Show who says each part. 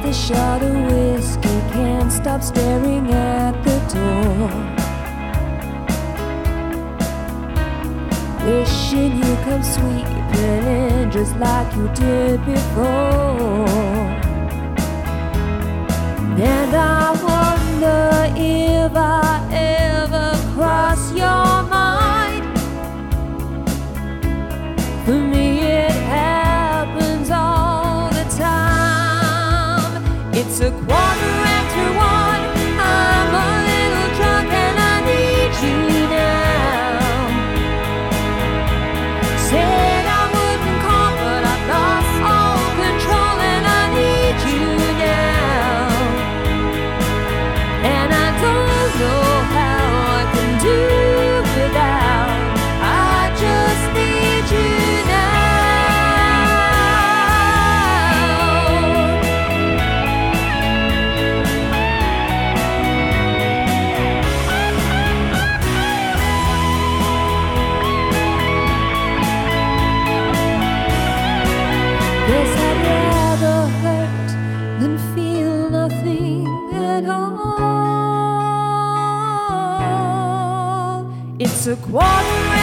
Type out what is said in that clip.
Speaker 1: a shot of whiskey, can't stop staring at the door. Wishing you come sweeping in just like you did before. And I wonder if I ever cross your mind. For me it happens all the time. It's 1:15. I'm a little drunk and I need you now. Said I wouldn't call, but I've lost all control and I need you now. And I don't know how I can do without. I just need you now. Guess I'd rather hurt than feel nothing at all. It's 1:15.